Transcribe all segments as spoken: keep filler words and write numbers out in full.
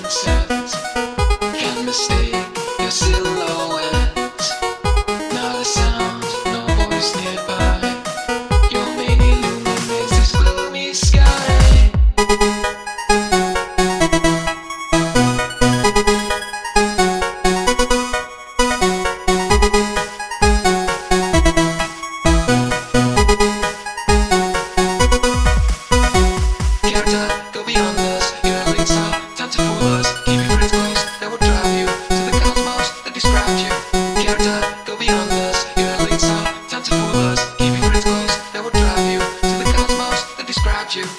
sunset. Can't mistake your silhouette. Not a sound, no voice nearby. Your mane illuminates this gloomy sky. Character, go beyond us. You're a late star, time to fool us. Keep your friends close, that will drive you to the cosmos that describes you. Character, go beyond us. You're a late star, time to fool us. Keep your friends close, that will drive you to the cosmos that describes you.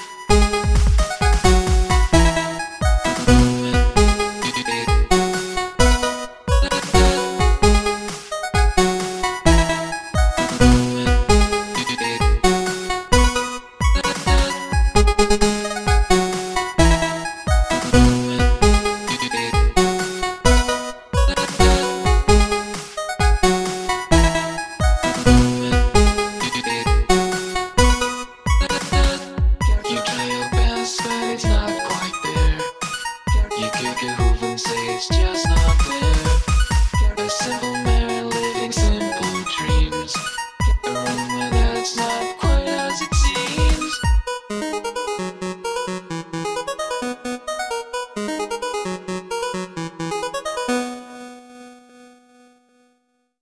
You try your best, but it's not quite there. You kick your hoof and say it's just not